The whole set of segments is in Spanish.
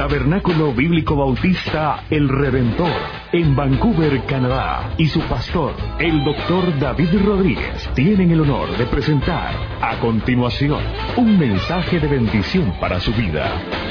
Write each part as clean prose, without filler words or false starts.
Tabernáculo Bíblico Bautista El Redentor, en Vancouver, Canadá, y su pastor, el Dr. David Rodríguez, tienen el honor de presentar a continuación un mensaje de bendición para su vida.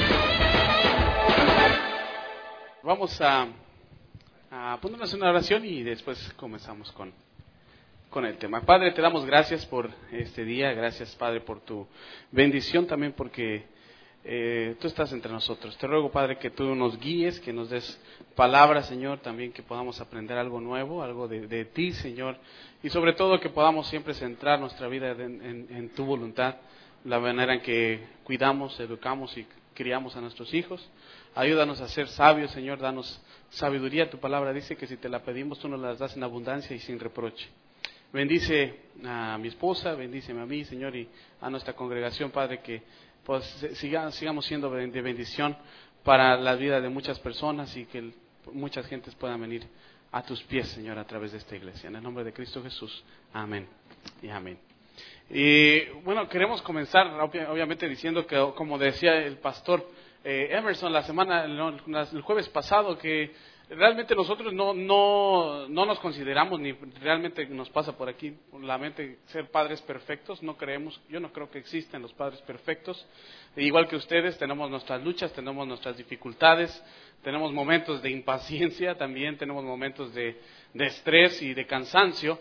Vamos a ponernos en una oración y después comenzamos con el tema. Padre, te damos gracias por este día, gracias Padre por tu bendición también porque tú estás entre nosotros. Te ruego Padre que tú nos guíes, que nos des palabras Señor, también que podamos aprender algo nuevo, algo de ti Señor, y sobre todo que podamos siempre centrar nuestra vida en tu voluntad, la manera en que cuidamos, educamos y criamos a nuestros hijos. Ayúdanos a ser sabios Señor, danos sabiduría. Tu palabra dice que si te la pedimos tú nos la das en abundancia y sin reproche. Bendice a mi esposa, bendíceme a mí, Señor, y a nuestra congregación, Padre, que pues, sigamos siendo de bendición para la vida de muchas personas y que muchas gentes puedan venir a tus pies, Señor, a través de esta iglesia. En el nombre de Cristo Jesús. Amén y amén. Y bueno, queremos comenzar obviamente diciendo que, como decía el pastor Emerson el jueves pasado, que realmente nosotros no nos consideramos, ni realmente nos pasa por aquí la mente ser padres perfectos. Yo no creo que existen los padres perfectos. Igual que ustedes, tenemos nuestras luchas, tenemos nuestras dificultades, tenemos momentos de impaciencia, también tenemos momentos de estrés y de cansancio,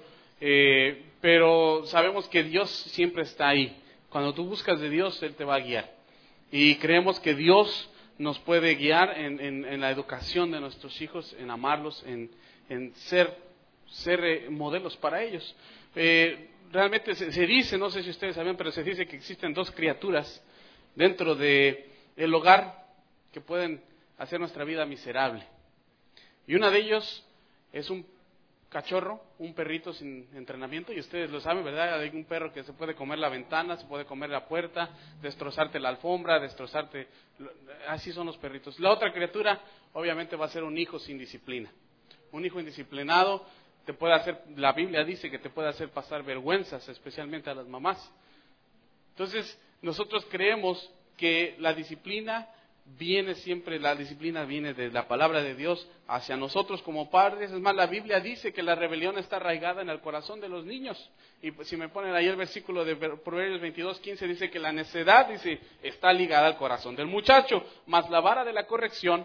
pero sabemos que Dios siempre está ahí. Cuando tú buscas de Dios, Él te va a guiar. Y creemos que Dios nos puede guiar en la educación de nuestros hijos, en amarlos, en ser modelos para ellos. Realmente se dice, no sé si ustedes saben, pero se dice que existen dos criaturas dentro del hogar que pueden hacer nuestra vida miserable. Y una de ellos es un cachorro, un perrito sin entrenamiento, y ustedes lo saben, ¿verdad? Hay un perro que se puede comer la ventana, se puede comer la puerta, destrozarte la alfombra, así son los perritos. La otra criatura, obviamente, va a ser un hijo sin disciplina. Un hijo indisciplinado te puede hacer, la Biblia dice que te puede hacer pasar vergüenzas, especialmente a las mamás. Entonces, nosotros creemos que la disciplina viene de la palabra de Dios hacia nosotros como padres. Es más, la Biblia dice que la rebelión está arraigada en el corazón de los niños. Y pues, si me ponen ahí el versículo de Proverbios 22:15, dice que la necedad, está ligada al corazón del muchacho, mas la vara de la corrección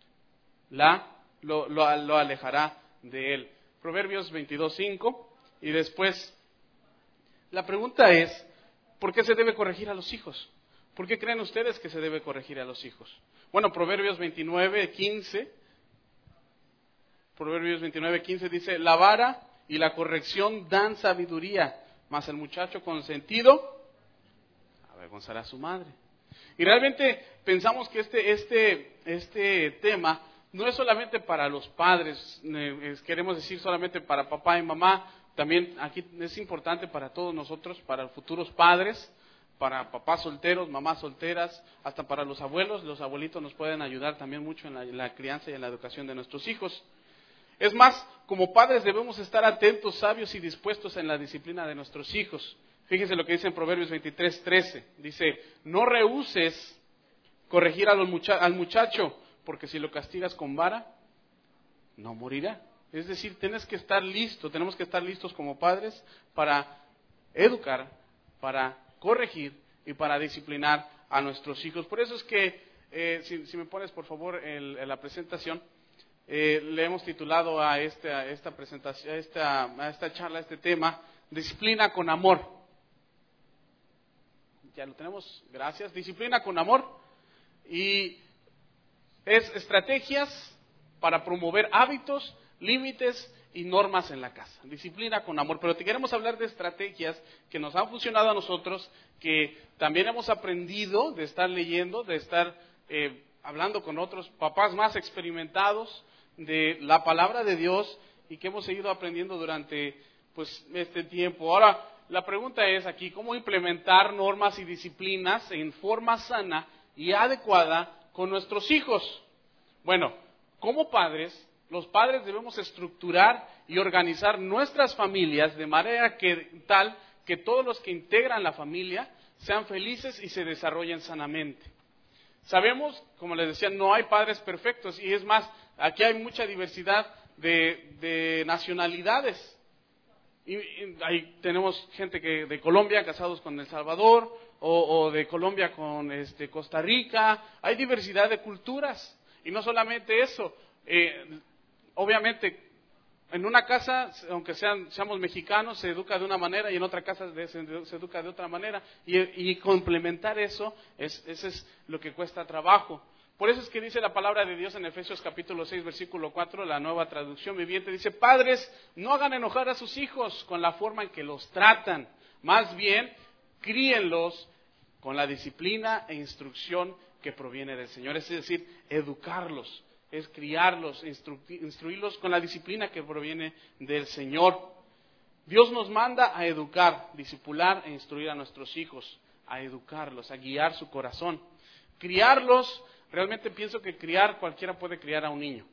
lo alejará de él. Proverbios 22:5. Y después, la pregunta es, ¿por qué se debe corregir a los hijos? ¿Por qué creen ustedes que se debe corregir a los hijos? Bueno, Proverbios 29:15 dice, la vara y la corrección dan sabiduría, mas el muchacho consentido avergonzará a su madre. Y realmente pensamos que este tema no es solamente para los padres, queremos decir solamente para papá y mamá, también aquí es importante para todos nosotros, para futuros padres, para papás solteros, mamás solteras, hasta para los abuelos. Los abuelitos nos pueden ayudar también mucho en la crianza y en la educación de nuestros hijos. Es más, como padres debemos estar atentos, sabios y dispuestos en la disciplina de nuestros hijos. Fíjense lo que dice en Proverbios 23:13. Dice, no rehúses corregir al muchacho, porque si lo castigas con vara, no morirá. Es decir, tenemos que estar listos como padres para educar, para corregir y para disciplinar a nuestros hijos. Por eso es que, si me pones por favor la presentación, le hemos titulado a esta presentación, a esta charla, a este tema, disciplina con amor. Ya lo tenemos, gracias. Disciplina con amor, y es estrategias para promover hábitos, límites y normas en la casa. Disciplina con amor. Pero te queremos hablar de estrategias que nos han funcionado a nosotros, que también hemos aprendido de estar leyendo, de estar hablando con otros papás más experimentados de la palabra de Dios, y que hemos seguido aprendiendo durante este tiempo. Ahora, la pregunta es aquí, ¿cómo implementar normas y disciplinas en forma sana y adecuada con nuestros hijos? Bueno, como padres, los padres debemos estructurar y organizar nuestras familias de manera tal que todos los que integran la familia sean felices y se desarrollen sanamente. Sabemos, como les decía, no hay padres perfectos, y es más, aquí hay mucha diversidad de nacionalidades. Y ahí tenemos gente que de Colombia casados con El Salvador, o de Colombia con Costa Rica. Hay diversidad de culturas, y no solamente eso. Obviamente, en una casa, aunque seamos mexicanos, se educa de una manera, y en otra casa se educa de otra manera, y complementar eso, eso es lo que cuesta trabajo. Por eso es que dice la palabra de Dios en Efesios capítulo 6, versículo 4, la Nueva Traducción Viviente, dice: padres, no hagan enojar a sus hijos con la forma en que los tratan, más bien, críenlos con la disciplina e instrucción que proviene del Señor. Es decir, educarlos, es criarlos, instruirlos con la disciplina que proviene del Señor. Dios nos manda a educar, discipular e instruir a nuestros hijos, a educarlos, a guiar su corazón. Criarlos, realmente pienso que cualquiera puede criar a un niño,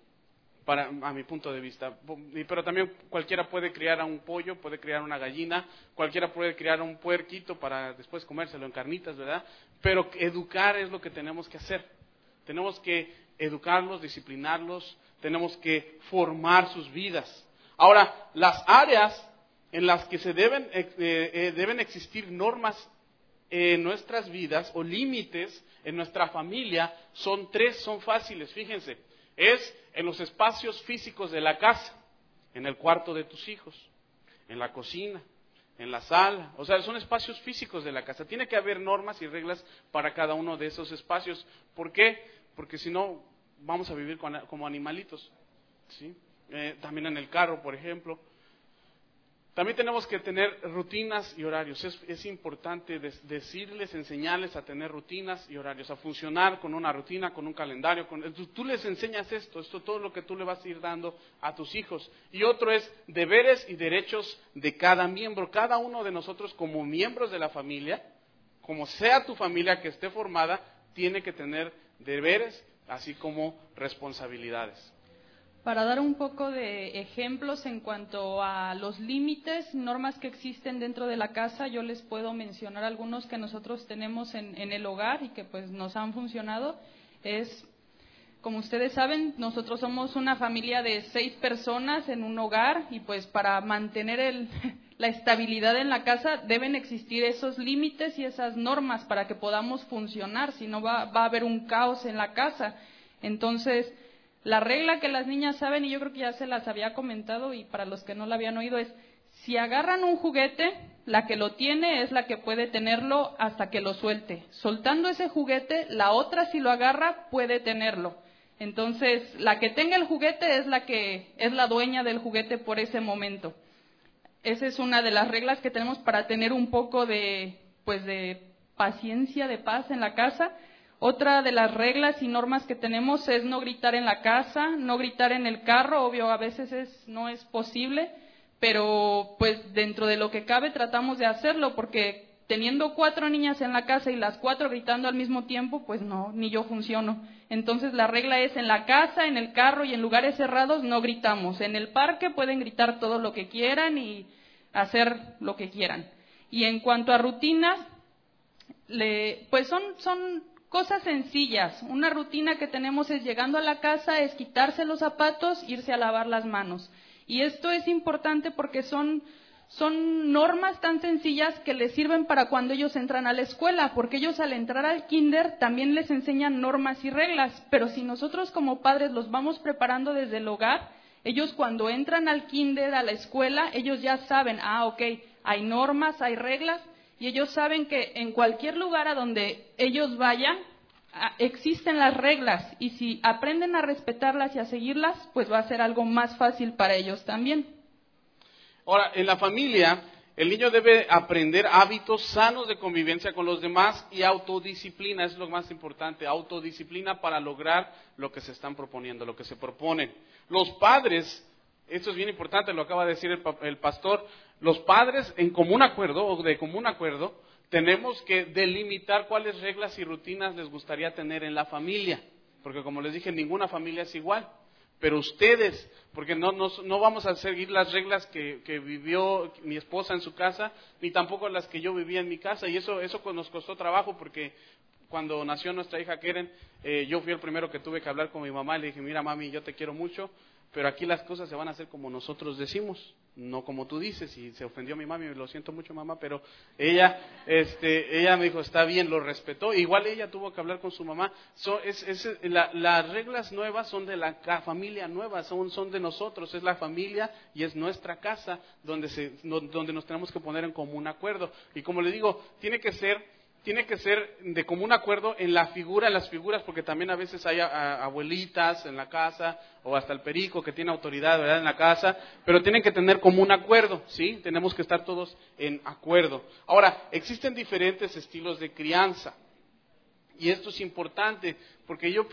a mi punto de vista, pero también cualquiera puede criar a un pollo, puede criar una gallina, cualquiera puede criar a un puerquito para después comérselo en carnitas, ¿verdad? Pero educar es lo que tenemos que hacer. Tenemos que educarlos, disciplinarlos, tenemos que formar sus vidas. Ahora, las áreas en las que deben existir normas en nuestras vidas o límites en nuestra familia son fáciles, fíjense. Es en los espacios físicos de la casa, en el cuarto de tus hijos, en la cocina, en la sala. O sea, son espacios físicos de la casa. Tiene que haber normas y reglas para cada uno de esos espacios. ¿Por qué? Porque si no, vamos a vivir como animalitos, ¿sí? También en el carro, por ejemplo. También tenemos que tener rutinas y horarios. Es importante decirles, enseñarles a tener rutinas y horarios, a funcionar con una rutina, con un calendario. Tú les enseñas esto todo lo que tú le vas a ir dando a tus hijos. Y otro es deberes y derechos de cada miembro. Cada uno de nosotros como miembros de la familia, como sea tu familia que esté formada, tiene que tener deberes así como responsabilidades. Para dar un poco de ejemplos en cuanto a los límites, normas que existen dentro de la casa, yo les puedo mencionar algunos que nosotros tenemos en el hogar y que pues nos han funcionado. Como ustedes saben, nosotros somos una familia de 6 personas en un hogar, y pues para mantener la estabilidad en la casa deben existir esos límites y esas normas para que podamos funcionar, si no va a haber un caos en la casa. Entonces, la regla que las niñas saben, y yo creo que ya se las había comentado, y para los que no la habían oído, es: si agarran un juguete, la que lo tiene es la que puede tenerlo hasta que lo suelte. Soltando ese juguete, la otra, si lo agarra, puede tenerlo. Entonces, la que tenga el juguete es la que es la dueña del juguete por ese momento. Esa es una de las reglas que tenemos para tener un poco de paciencia, de paz en la casa. Otra de las reglas y normas que tenemos es no gritar en la casa, no gritar en el carro. Obvio, a veces no es posible, pero pues dentro de lo que cabe tratamos de hacerlo, porque teniendo 4 niñas en la casa y las 4 gritando al mismo tiempo, pues no, ni yo funciono. Entonces la regla es: en la casa, en el carro y en lugares cerrados no gritamos. En el parque pueden gritar todo lo que quieran y hacer lo que quieran. Y en cuanto a rutinas, pues son cosas sencillas. Una rutina que tenemos es: llegando a la casa, es quitarse los zapatos, irse a lavar las manos. Y esto es importante porque son normas tan sencillas que les sirven para cuando ellos entran a la escuela, porque ellos al entrar al kinder también les enseñan normas y reglas, pero si nosotros como padres los vamos preparando desde el hogar, ellos cuando entran al kinder, a la escuela, ellos ya saben: ok, hay normas, hay reglas, y ellos saben que en cualquier lugar a donde ellos vayan, existen las reglas, y si aprenden a respetarlas y a seguirlas, pues va a ser algo más fácil para ellos también. Ahora, en la familia, el niño debe aprender hábitos sanos de convivencia con los demás y autodisciplina, es lo más importante, autodisciplina para lograr lo que se están proponiendo, lo que se proponen. Los padres, esto es bien importante, lo acaba de decir el pastor, los padres de común acuerdo, tenemos que delimitar cuáles reglas y rutinas les gustaría tener en la familia, porque como les dije, ninguna familia es igual. Pero ustedes, porque no vamos a seguir las reglas que vivió mi esposa en su casa, ni tampoco las que yo vivía en mi casa, y eso nos costó trabajo, porque cuando nació nuestra hija Keren, yo fui el primero que tuve que hablar con mi mamá y le dije, mira mami, yo te quiero mucho, pero aquí las cosas se van a hacer como nosotros decimos, no como tú dices. Y se ofendió mi mami, lo siento mucho mamá, pero ella me dijo, está bien, lo respetó. Igual ella tuvo que hablar con su mamá. Las reglas nuevas son de la familia nueva, son de nosotros, es la familia y es nuestra casa donde nos tenemos que poner en común acuerdo. Y como le digo, tiene que ser de común acuerdo en las figuras, porque también a veces hay abuelitas en la casa, o hasta el perico que tiene autoridad, ¿verdad?, en la casa, pero tienen que tener común acuerdo, ¿sí? Tenemos que estar todos en acuerdo. Ahora, existen diferentes estilos de crianza, y esto es importante, porque yo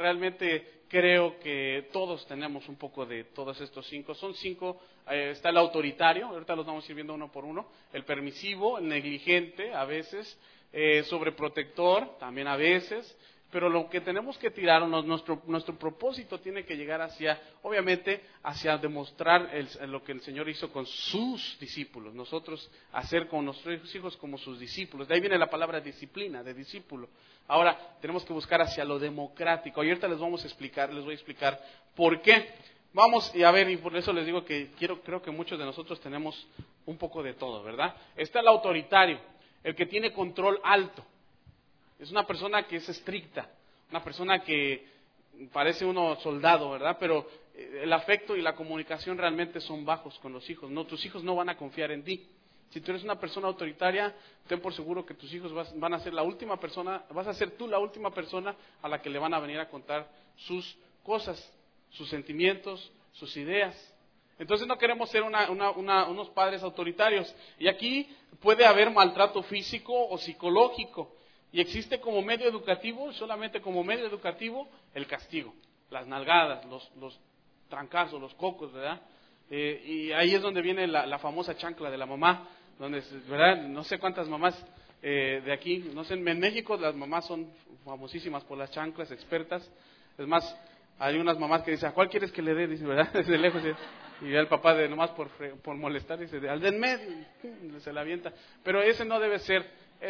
creo que todos tenemos un poco de todos estos 5. Son 5, está el autoritario, ahorita los vamos a ir viendo uno por uno, el permisivo, el negligente a veces, sobreprotector también a veces, pero lo que tenemos que tirar, nuestro propósito tiene que llegar obviamente hacia demostrar lo que el Señor hizo con sus discípulos, nosotros hacer con nuestros hijos como sus discípulos. De ahí viene la palabra disciplina, de discípulo. Ahora tenemos que buscar hacia lo democrático, y ahorita les voy a explicar por qué. Vamos y a ver, y por eso les digo que creo que muchos de nosotros tenemos un poco de todo, ¿verdad? Está el autoritario, el que tiene control alto. Es una persona que es estricta, una persona que parece uno soldado, ¿verdad? Pero el afecto y la comunicación realmente son bajos con los hijos. No, tus hijos no van a confiar en ti. Si tú eres una persona autoritaria, ten por seguro que tus hijos van a ser vas a ser tú la última persona a la que le van a venir a contar sus cosas, sus sentimientos, sus ideas. Entonces no queremos ser unos padres autoritarios. Y aquí puede haber maltrato físico o psicológico. Y existe como medio educativo, solamente como medio educativo, el castigo, las nalgadas, los trancazos, los cocos, ¿verdad? Y ahí es donde viene la famosa chancla de la mamá, donde, ¿verdad? No sé cuántas mamás de aquí, no sé, en México las mamás son famosísimas por las chanclas, expertas. Es más, hay unas mamás que dicen, ¿a cuál quieres que le dé? Dice, ¿verdad? Desde lejos. Y ya el papá nomás por molestar dice, al de en medio, y se la avienta. Pero ese no debe ser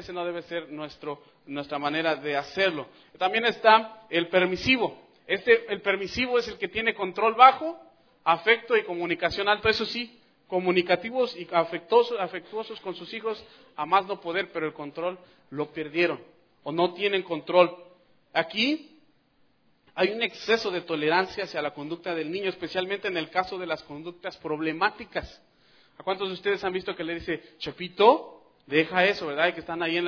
nuestra manera de hacerlo. También está el permisivo. El permisivo es el que tiene control bajo, afecto y comunicación alto. Eso sí, comunicativos y afectuosos con sus hijos, a más no poder, pero el control lo perdieron o no tienen control. Aquí hay un exceso de tolerancia hacia la conducta del niño, especialmente en el caso de las conductas problemáticas. ¿A cuántos de ustedes han visto que le dice, Chepito, deja eso, ¿verdad? Y que están ahí en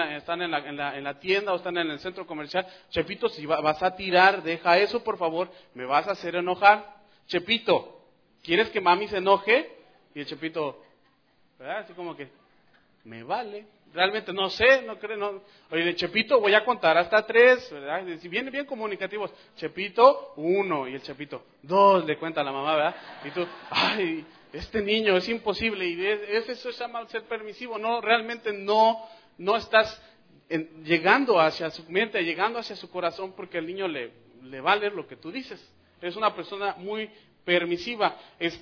la tienda o están en el centro comercial. Chepito, si vas a tirar, deja eso, por favor, me vas a hacer enojar. Chepito, ¿quieres que mami se enoje? Y el Chepito, ¿verdad? Así como que, me vale. Realmente no sé, no creo, no. Oye, Chepito, voy a contar hasta 3, ¿verdad? Si vienen bien comunicativos. Chepito, 1, y el Chepito, 2, le cuenta a la mamá, ¿verdad? Y tú, ay, este niño es imposible, y eso se llama ser permisivo. No, realmente no estás llegando hacia su mente, llegando hacia su corazón, porque al niño le vale lo que tú dices. Es una persona muy permisiva.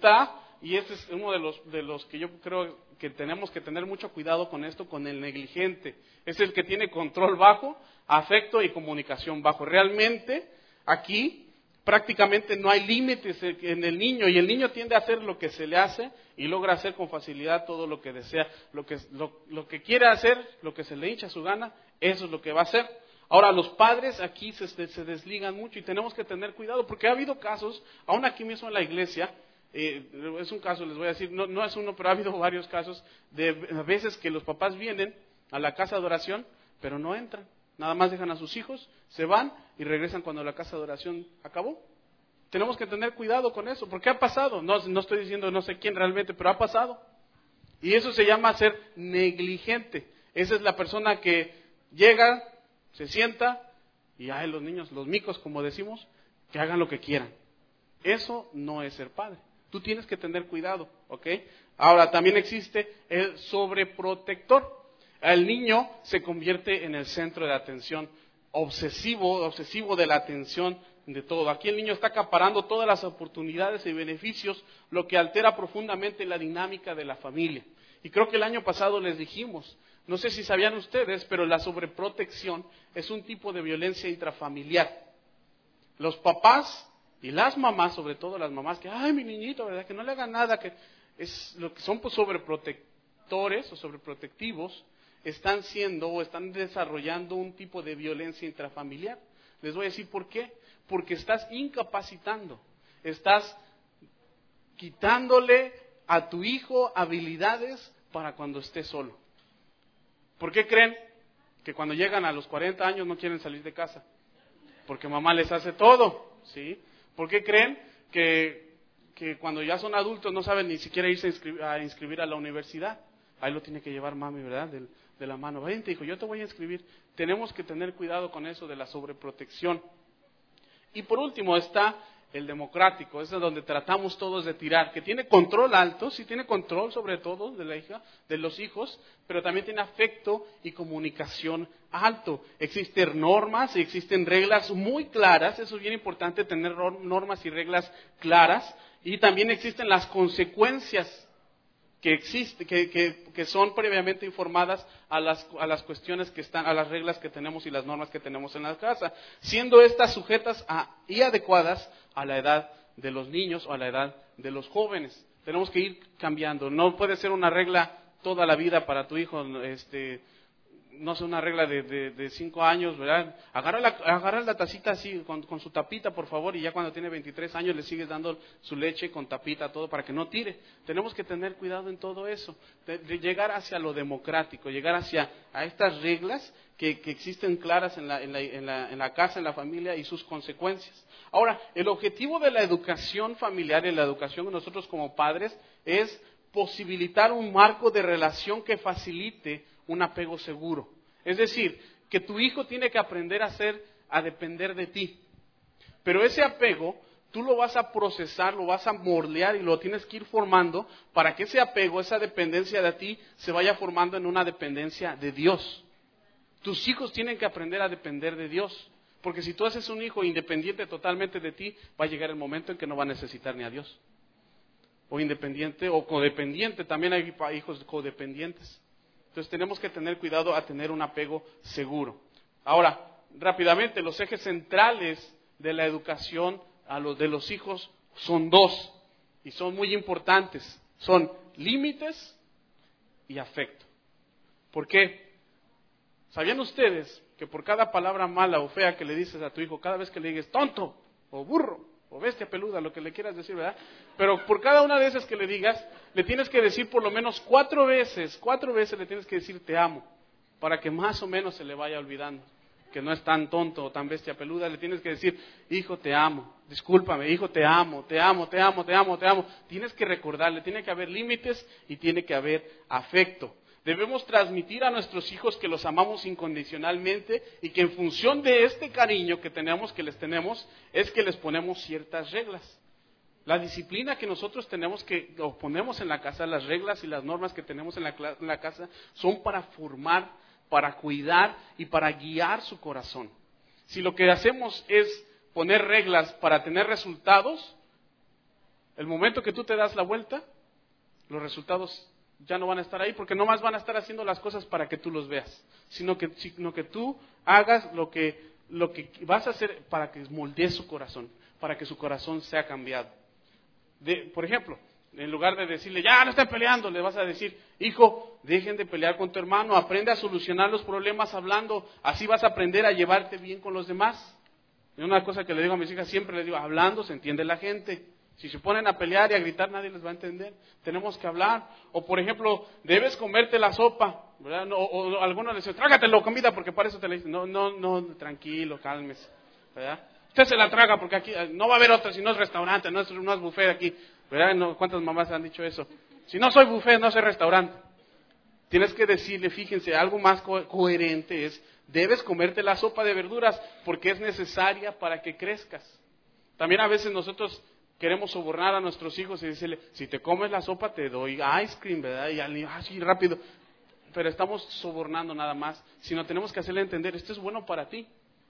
Y este es uno de los que yo creo que tenemos que tener mucho cuidado con esto, con el negligente. Es el que tiene control bajo, afecto y comunicación bajo. Realmente, aquí prácticamente no hay límites en el niño, y el niño tiende a hacer lo que se le hace y logra hacer con facilidad todo lo que desea. Lo que quiere hacer, lo que se le hincha su gana, eso es lo que va a hacer. Ahora, los padres aquí se desligan mucho y tenemos que tener cuidado, porque ha habido casos, aún aquí mismo en la iglesia, es un caso, les voy a decir, no es uno, pero ha habido varios casos de veces que los papás vienen a la casa de oración, pero no entran. Nada más dejan a sus hijos, se van y regresan cuando la casa de oración acabó. Tenemos que tener cuidado con eso, porque ha pasado. No estoy diciendo no sé quién realmente, pero ha pasado. Y eso se llama ser negligente. Esa es la persona que llega, se sienta y los niños, los micos, como decimos, que hagan lo que quieran. Eso no es ser padre. Tú tienes que tener cuidado, ¿ok? Ahora, también existe el sobreprotector. El niño se convierte en el centro de atención, obsesivo de la atención de todo. Aquí el niño está acaparando todas las oportunidades y beneficios, lo que altera profundamente la dinámica de la familia. Y creo que el año pasado les dijimos, No sé si sabían ustedes, pero la sobreprotección es un tipo de violencia intrafamiliar. Los papás y las mamás, sobre todo las mamás, que, ay, mi niñito, ¿verdad? Que no le hagan nada, que es lo que son pues, sobreprotectores o sobreprotectivos, están siendo o están desarrollando un tipo de violencia intrafamiliar. Les voy a decir por qué. Porque estás incapacitando, estás quitándole a tu hijo habilidades para cuando esté solo. ¿Por qué creen que cuando llegan a los 40 años no quieren salir de casa? Porque mamá les hace todo, ¿sí? ¿Por qué creen que cuando ya son adultos no saben ni siquiera irse a inscribir a la universidad? Ahí lo tiene que llevar mami, ¿verdad? De la mano. Vente, hijo, yo te voy a inscribir. Tenemos que tener cuidado con eso de la sobreprotección. Y por último está el democrático, ese es donde tratamos todos de tirar, que tiene control alto, sí tiene control sobre todo de los hijos, pero también tiene afecto y comunicación alto. Existen normas y existen reglas muy claras, eso es bien importante, tener normas y reglas claras, y también existen las consecuencias que son previamente informadas a las cuestiones que están, a las reglas que tenemos y las normas que tenemos en la casa, siendo estas sujetas y adecuadas a la edad de los niños o a la edad de los jóvenes. Tenemos que ir cambiando. No puede ser una regla toda la vida para tu hijo, no sé, una regla de 5 años, ¿verdad? Agarra la tacita así, con su tapita, por favor, y ya cuando tiene 23 años le sigues dando su leche con tapita, todo, para que no tire. Tenemos que tener cuidado en todo eso, de llegar hacia lo democrático, llegar a estas reglas que existen claras en la casa, en la familia y sus consecuencias. Ahora, el objetivo de la educación familiar y la educación de nosotros como padres es posibilitar un marco de relación que facilite un apego seguro. Es decir, que tu hijo tiene que aprender a depender de ti. Pero ese apego, tú lo vas a procesar, lo vas a moldear y lo tienes que ir formando para que ese apego, esa dependencia de ti, se vaya formando en una dependencia de Dios. Tus hijos tienen que aprender a depender de Dios. Porque si tú haces un hijo independiente totalmente de ti, va a llegar el momento en que no va a necesitar ni a Dios. O independiente o codependiente, también hay hijos codependientes. Entonces tenemos que tener cuidado a tener un apego seguro. Ahora, rápidamente, los ejes centrales de la educación de los hijos son 2 y son muy importantes. Son límites y afecto. ¿Por qué? ¿Sabían ustedes que por cada palabra mala o fea que le dices a tu hijo, cada vez que le digas tonto o burro o bestia peluda, lo que le quieras decir, ¿verdad? Pero por cada una de esas que le digas, le tienes que decir por lo menos 4 veces le tienes que decir te amo, para que más o menos se le vaya olvidando, que no es tan tonto o tan bestia peluda. Le tienes que decir, hijo te amo, discúlpame, hijo te amo, te amo, te amo, te amo, te amo. Tienes que recordarle, tiene que haber límites y tiene que haber afecto. Debemos transmitir a nuestros hijos que los amamos incondicionalmente y que en función de este cariño que les tenemos, es que les ponemos ciertas reglas. La disciplina que nosotros ponemos en la casa, las reglas y las normas que tenemos en la casa, son para formar, para cuidar y para guiar su corazón. Si lo que hacemos es poner reglas para tener resultados, el momento que tú te das la vuelta, los resultados ya no van a estar ahí, porque no más van a estar haciendo las cosas para que tú los veas, sino que tú hagas lo que vas a hacer para que moldees su corazón, para que su corazón sea cambiado. Por ejemplo, en lugar de decirle, ya no estén peleando, le vas a decir, hijo, dejen de pelear con tu hermano, aprende a solucionar los problemas hablando, así vas a aprender a llevarte bien con los demás. Y una cosa que le digo a mis hijas, siempre les digo, hablando se entiende la gente. Si se ponen a pelear y a gritar, nadie les va a entender. Tenemos que hablar. O, por ejemplo, debes comerte la sopa, ¿verdad? O algunos les dicen, trágatelo comida, porque para eso te la dicen. No, tranquilo, cálmese, ¿verdad? Usted se la traga porque aquí no va a haber otra, si no es restaurante, no es buffet aquí, ¿verdad? No, ¿cuántas mamás han dicho eso? Si no soy buffet, no soy restaurante. Tienes que decirle, fíjense, algo más coherente es, debes comerte la sopa de verduras porque es necesaria para que crezcas. También a veces nosotros queremos sobornar a nuestros hijos y decirle, si te comes la sopa te doy ice cream, ¿verdad? Y al niño, así rápido. Pero estamos sobornando nada más, sino tenemos que hacerle entender, esto es bueno para ti.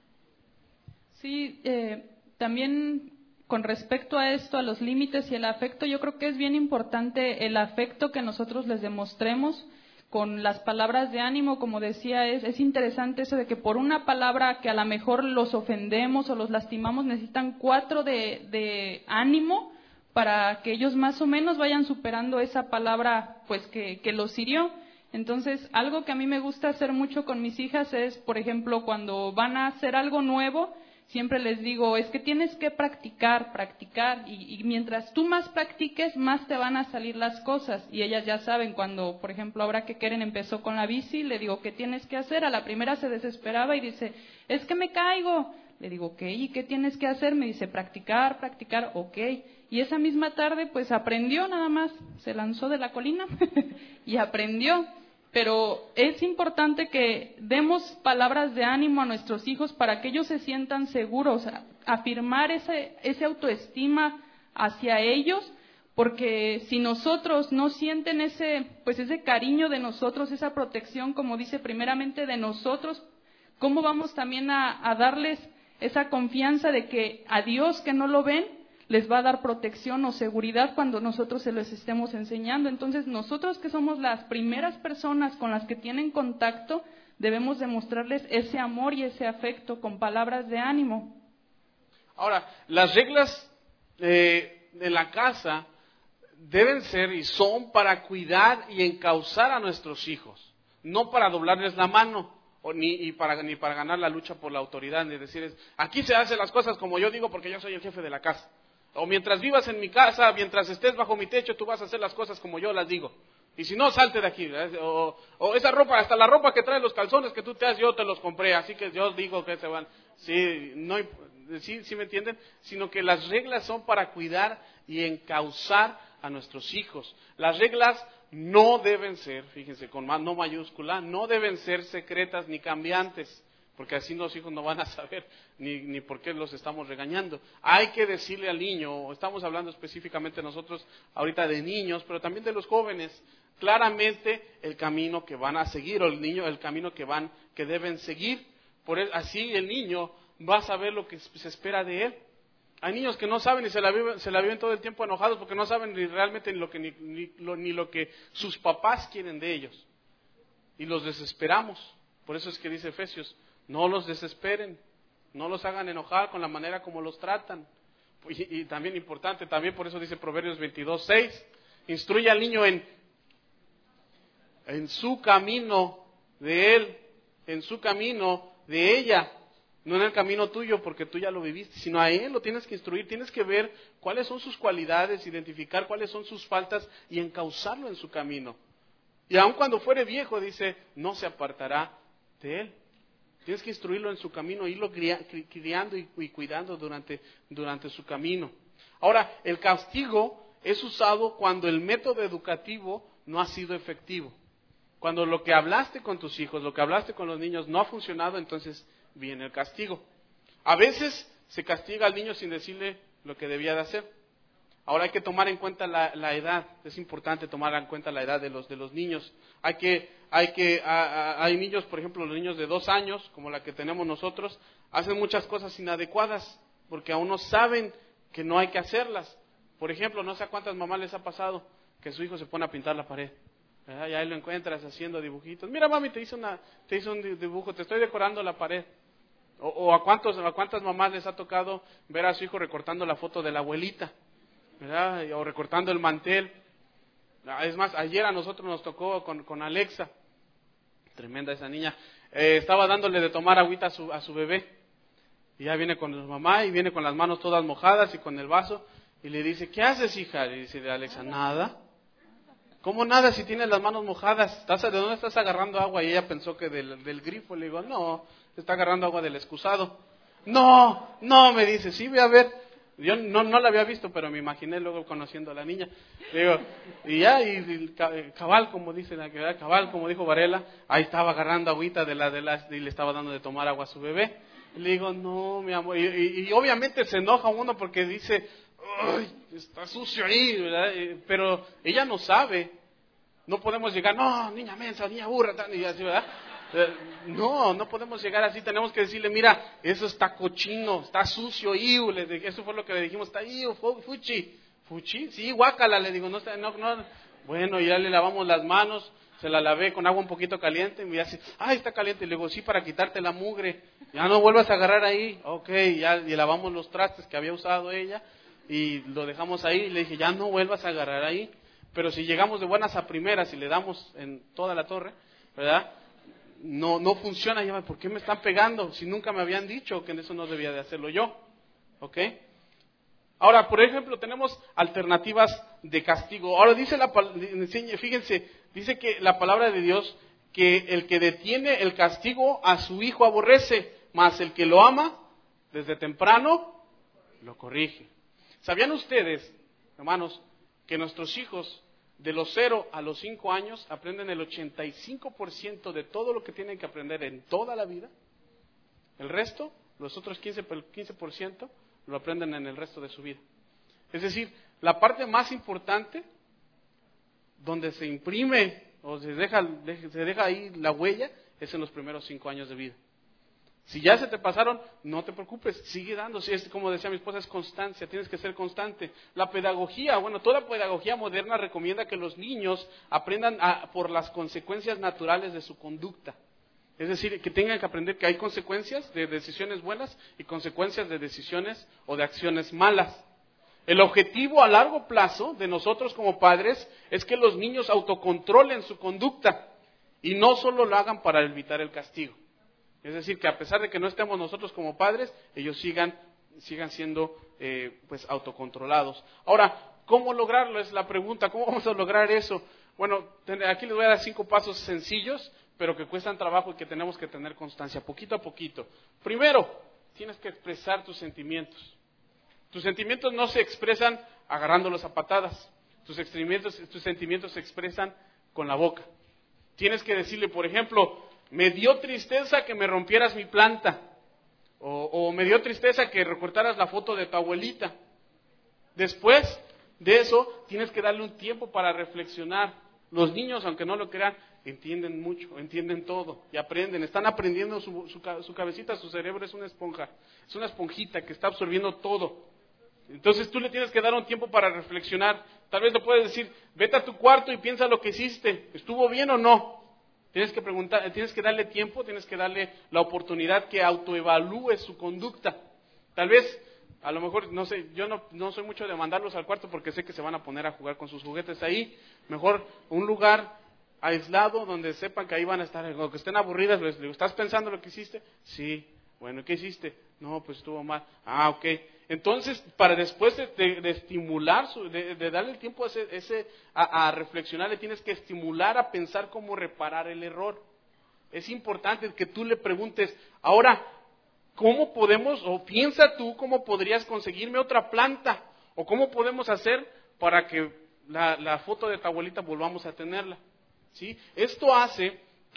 Sí, también con respecto a esto, a los límites y el afecto, yo creo que es bien importante el afecto que nosotros les demostremos con las palabras de ánimo, como decía, es interesante eso de que por una palabra que a lo mejor los ofendemos o los lastimamos, necesitan 4 de ánimo para que ellos más o menos vayan superando esa palabra pues que los hirió. Entonces, algo que a mí me gusta hacer mucho con mis hijas es, por ejemplo, cuando van a hacer algo nuevo, siempre les digo, es que tienes que practicar, y mientras tú más practiques, más te van a salir las cosas. Y ellas ya saben, cuando, por ejemplo, ahora que Keren empezó con la bici, le digo, ¿qué tienes que hacer? A la primera se desesperaba y dice, es que me caigo. Le digo, ok, ¿y qué tienes que hacer? Me dice, practicar, ok. Y esa misma tarde, pues aprendió nada más, se lanzó de la colina y aprendió. Pero es importante que demos palabras de ánimo a nuestros hijos para que ellos se sientan seguros, afirmar ese autoestima hacia ellos, porque si nosotros no sienten ese cariño de nosotros, esa protección, como dice, primeramente de nosotros, ¿cómo vamos también a darles esa confianza de que a Dios, que no lo ven, les va a dar protección o seguridad cuando nosotros se les estemos enseñando? Entonces, nosotros que somos las primeras personas con las que tienen contacto, debemos demostrarles ese amor y ese afecto con palabras de ánimo. Ahora, las reglas de la casa deben ser y son para cuidar y encauzar a nuestros hijos, no para doblarles la mano. Ni para ganar la lucha por la autoridad, ni decir, aquí se hacen las cosas como yo digo porque yo soy el jefe de la casa. O mientras vivas en mi casa, mientras estés bajo mi techo, tú vas a hacer las cosas como yo las digo. Y si no, salte de aquí. O esa ropa, hasta la ropa que trae, los calzones que tú te das, yo te los compré, así que yo digo que se van. Sí me entienden, sino que las reglas son para cuidar y encauzar a nuestros hijos. Las reglas no deben ser, fíjense, con no mayúscula, no deben ser secretas ni cambiantes, porque así los hijos no van a saber ni por qué los estamos regañando. Hay que decirle al niño, estamos hablando específicamente nosotros ahorita de niños, pero también de los jóvenes, claramente el camino que van a seguir, o el camino que deben seguir. Así el niño va a saber lo que se espera de él. Hay niños que no saben y se la viven todo el tiempo enojados porque no saben realmente ni lo que sus papás quieren de ellos. Y los desesperamos. Por eso es que dice Efesios, no los desesperen, no los hagan enojar con la manera como los tratan. Y también importante, también por eso dice Proverbios 22:6, instruye al niño en su camino de él, en su camino de ella. No en el camino tuyo, porque tú ya lo viviste, sino a él lo tienes que instruir, tienes que ver cuáles son sus cualidades, identificar cuáles son sus faltas y encauzarlo en su camino. Y aun cuando fuere viejo, dice, no se apartará de él. Tienes que instruirlo en su camino, irlo criando y cuidando durante su camino. Ahora, el castigo es usado cuando el método educativo no ha sido efectivo. Cuando lo que hablaste con tus hijos, lo que hablaste con los niños no ha funcionado, entonces viene el castigo. A veces se castiga al niño sin decirle lo que debía de hacer. Ahora hay que tomar en cuenta la edad. Es importante tomar en cuenta la edad de los niños. Hay niños, por ejemplo, los niños de 2 años, como la que tenemos nosotros, hacen muchas cosas inadecuadas porque aún no saben que no hay que hacerlas. Por ejemplo, no sé a cuántas mamás les ha pasado que su hijo se pone a pintar la pared. ¿Verdad? Y ahí lo encuentras haciendo dibujitos. Mira, mami, te hizo un dibujo, te estoy decorando la pared. O a cuántas mamás les ha tocado ver a su hijo recortando la foto de la abuelita, ¿verdad? O recortando el mantel. Es más, ayer a nosotros nos tocó con Alexa, tremenda esa niña, estaba dándole de tomar agüita a su bebé. Y ya viene con su mamá y viene con las manos todas mojadas y con el vaso. Y le dice, ¿qué haces, hija? Le dice Alexa, nada. ¿Cómo nada si tienes las manos mojadas? ¿De dónde estás agarrando agua? Y ella pensó que del grifo. Le digo, no, está agarrando agua del excusado. No, me dice, sí, voy a ver. Yo no la había visto, pero me imaginé luego conociendo a la niña. Le digo, y cabal, como dijo Varela, ahí estaba agarrando agüita y le estaba dando de tomar agua a su bebé. Le digo, no, mi amor. Y obviamente se enoja uno porque dice, ¡ay, está sucio ahí! ¿Verdad? Pero ella no sabe. No podemos llegar, no, niña mensa, niña burra, y así, ¿verdad? No podemos llegar así. Tenemos que decirle, mira, eso está cochino, está sucio, eso fue lo que le dijimos, está fuchi, sí, guácala, le digo, no. Bueno, ya le lavamos las manos, se la lavé con agua un poquito caliente y me dice, ¡ay, está caliente! Y le digo, sí, para quitarte la mugre. Ya no vuelvas a agarrar ahí. Ok, ya, y lavamos los trastes que había usado ella y lo dejamos ahí. Y le dije, ya no vuelvas a agarrar ahí. Pero si llegamos de buenas a primeras y le damos en toda la torre, ¿verdad? No funciona. Ya, ¿por qué me están pegando? Si nunca me habían dicho que en eso no debía de hacerlo yo. ¿Ok? Ahora, por ejemplo, tenemos alternativas de castigo. Ahora fíjense, dice que la palabra de Dios que el que detiene el castigo a su hijo aborrece, mas el que lo ama desde temprano lo corrige. ¿Sabían ustedes, hermanos, que nuestros hijos de los 0 a los 5 años aprenden el 85% de todo lo que tienen que aprender en toda la vida? El resto, los otros 15%, lo aprenden en el resto de su vida. Es decir, la parte más importante, donde se imprime o se deja ahí la huella, es en los primeros 5 años de vida. Si ya se te pasaron, no te preocupes, sigue dando. Si es como decía mi esposa, es constancia, tienes que ser constante. La pedagogía, toda pedagogía moderna recomienda que los niños aprendan por las consecuencias naturales de su conducta. Es decir, que tengan que aprender que hay consecuencias de decisiones buenas y consecuencias de decisiones o de acciones malas. El objetivo a largo plazo de nosotros como padres es que los niños autocontrolen su conducta y no solo lo hagan para evitar el castigo. Es decir, que a pesar de que no estemos nosotros como padres, ellos sigan siendo pues autocontrolados. Ahora, ¿cómo lograrlo? Es la pregunta. ¿Cómo vamos a lograr eso? Bueno, aquí les voy a dar 5 pasos sencillos, pero que cuestan trabajo y que tenemos que tener constancia, poquito a poquito. Primero, tienes que expresar tus sentimientos. Tus sentimientos no se expresan agarrándolos a patadas. Tus sentimientos se expresan con la boca. Tienes que decirle, por ejemplo, me dio tristeza que me rompieras mi planta. O me dio tristeza que recortaras la foto de tu abuelita. Después de eso, tienes que darle un tiempo para reflexionar. Los niños, aunque no lo crean, entienden mucho, entienden todo y aprenden. Están aprendiendo su cabecita, su cerebro es una esponja. Es una esponjita que está absorbiendo todo. Entonces tú le tienes que dar un tiempo para reflexionar. Tal vez le puedes decir, vete a tu cuarto y piensa lo que hiciste. ¿Estuvo bien o no? Tienes que preguntar, tienes que darle tiempo, tienes que darle la oportunidad que autoevalúe su conducta. Tal vez, a lo mejor, no sé, yo no soy mucho de mandarlos al cuarto porque sé que se van a poner a jugar con sus juguetes ahí. Mejor un lugar aislado donde sepan que ahí van a estar, o que estén aburridas, les digo, ¿estás pensando lo que hiciste? Sí. Bueno, ¿qué hiciste? No, pues estuvo mal. Ah, ok. Entonces, para después de estimular, de darle el tiempo a reflexionar, le tienes que estimular a pensar cómo reparar el error. Es importante que tú le preguntes, ahora, ¿cómo podemos, o piensa tú, cómo podrías conseguirme otra planta? ¿O cómo podemos hacer para que la foto de tu abuelita volvamos a tenerla? ¿Sí? Esto hace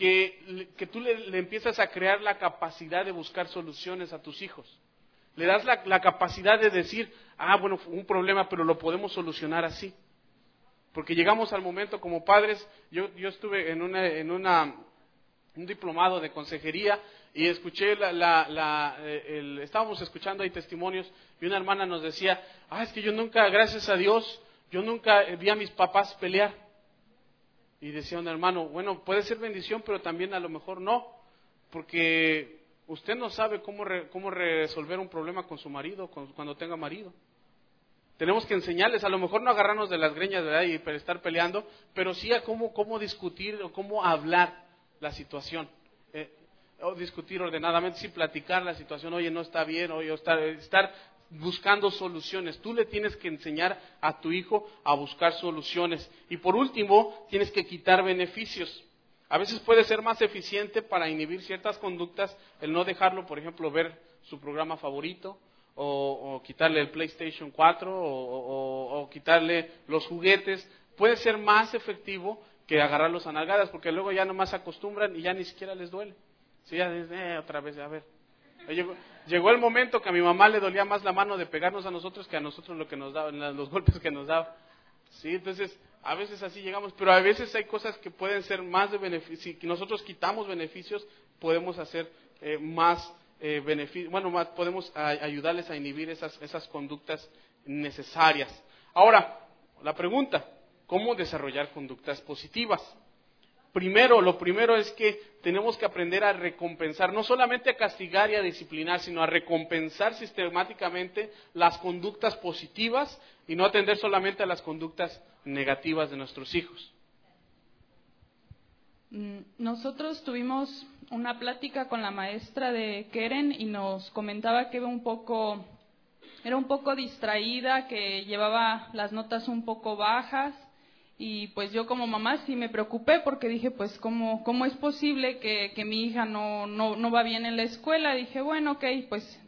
que tú le empiezas a crear la capacidad de buscar soluciones a tus hijos. Le das la capacidad de decir, bueno, fue un problema, pero lo podemos solucionar así. Porque llegamos al momento como padres, yo estuve en un diplomado de consejería y escuché estábamos escuchando ahí testimonios y una hermana nos decía, es que yo nunca, gracias a Dios, yo nunca vi a mis papás pelear. Y decía un hermano, bueno, puede ser bendición, pero también a lo mejor no, porque usted no sabe cómo resolver un problema con su marido cuando tenga marido. Tenemos que enseñarles, a lo mejor no agarrarnos de las greñas, ¿verdad? Y estar peleando, pero sí a cómo discutir o cómo hablar la situación. O discutir ordenadamente, sí platicar la situación, oye, no está bien, oye, estar buscando soluciones. Tú le tienes que enseñar a tu hijo a buscar soluciones. Y por último, tienes que quitar beneficios. A veces puede ser más eficiente para inhibir ciertas conductas el no dejarlo, por ejemplo, ver su programa favorito, o quitarle el PlayStation 4, o quitarle los juguetes. Puede ser más efectivo que agarrarlos a nalgadas, porque luego ya nomás se acostumbran y ya ni siquiera les duele. Sí, ya dicen, otra vez, a ver. Llegó el momento que a mi mamá le dolía más la mano de pegarnos a nosotros que a nosotros lo que nos daba, los golpes que nos daba. Sí, entonces a veces así llegamos, pero a veces hay cosas que pueden ser más de beneficio. Si nosotros quitamos beneficios, podemos hacer más beneficios. Bueno, podemos ayudarles a inhibir esas conductas necesarias. Ahora, la pregunta, ¿cómo desarrollar conductas positivas? lo primero es que tenemos que aprender a recompensar, no solamente a castigar y a disciplinar, sino a recompensar sistemáticamente las conductas positivas y no atender solamente a las conductas negativas de nuestros hijos. Nosotros tuvimos una plática con la maestra de Keren y nos comentaba que era un poco distraída, que llevaba las notas un poco bajas. Y pues yo como mamá sí me preocupé porque dije, pues ¿cómo es posible que mi hija no va bien en la escuela? Dije, bueno, ok, pues